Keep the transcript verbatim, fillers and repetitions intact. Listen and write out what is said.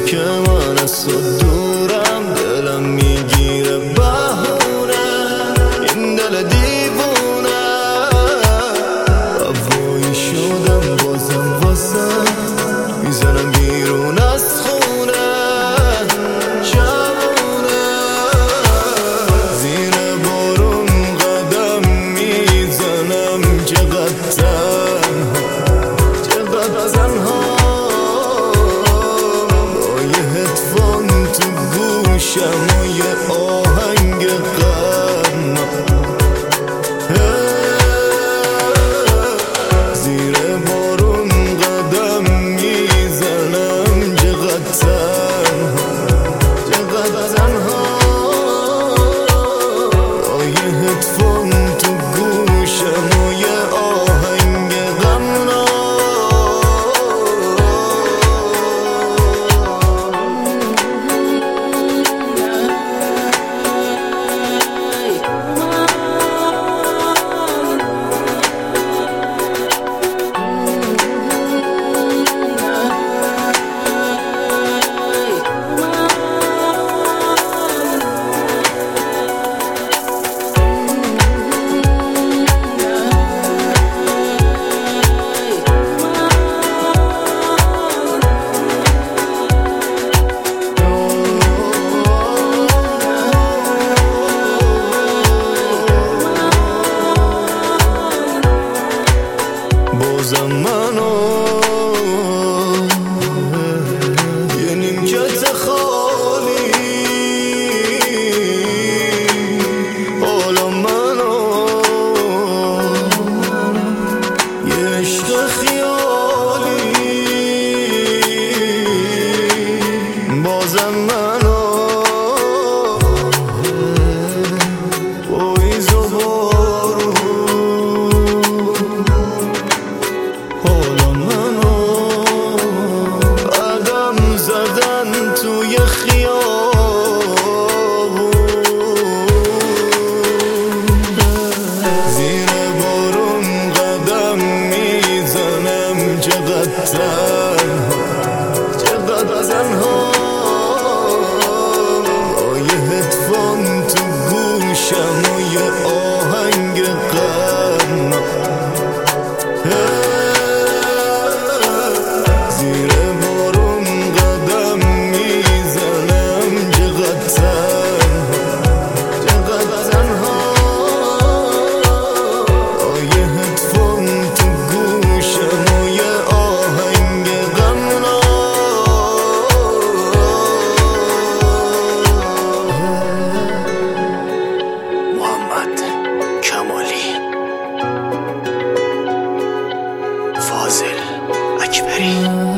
که من از تو دورم، دلم میگیره بهونه، این دل دیوونه. هوایی شدم بازم واسه، میزنم بیرون از خونه شبونه. زیر بارون قدم میزنم، چقدر تنها چقدر تنها. با یه هدفون تو گوشم و یه آهنگ غم، زیر بارون قدم میزنم، چقدر تنها چقدر تنها. با یه هدفون تو گوشم و یه آهنگ غمناک. بازم منو یه نیمکت خالی، حالا منو یه عشق خیالی. بازم منو پاییز و بارون، حالا منو قدم زدن توی خیابون. زیر بارون قدم میزنم، چقدر تنها چقدر تنها. با یه هدفون تو گوشم و یه آهنگ غم، زیر بارون قدم میزنم، چقدر تنها چقدر تنها. با یه هدفون تو گوشم و یه آهنگ غمناک. محمد کمالی، فاضل اکبری.